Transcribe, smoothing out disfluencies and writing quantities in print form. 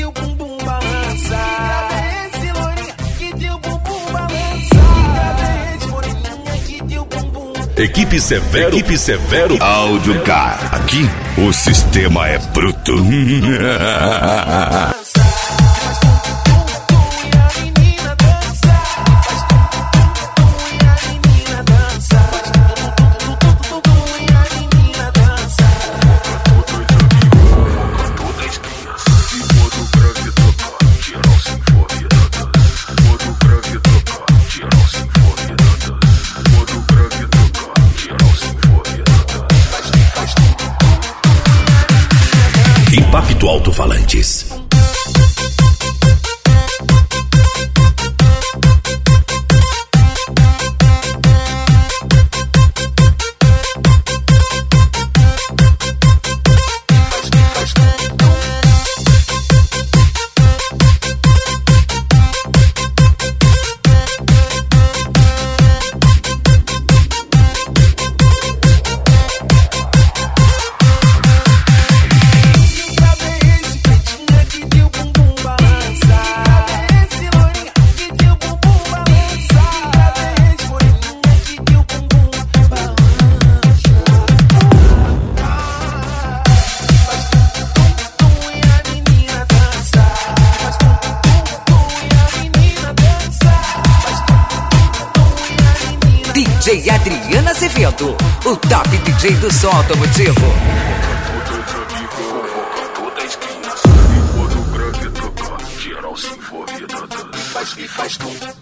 teu bumbum balança. Esse loirinha que teu bumbum balança. Esse moreninha que teu bumbum. Equipe Severo Áudio Car. Aqui o sistema é bruto. Impacto Alto-Falantes. DJ Adriana Azevedo, o top DJ do som automotivo. Quando o grave toca, geral se envolve. Faz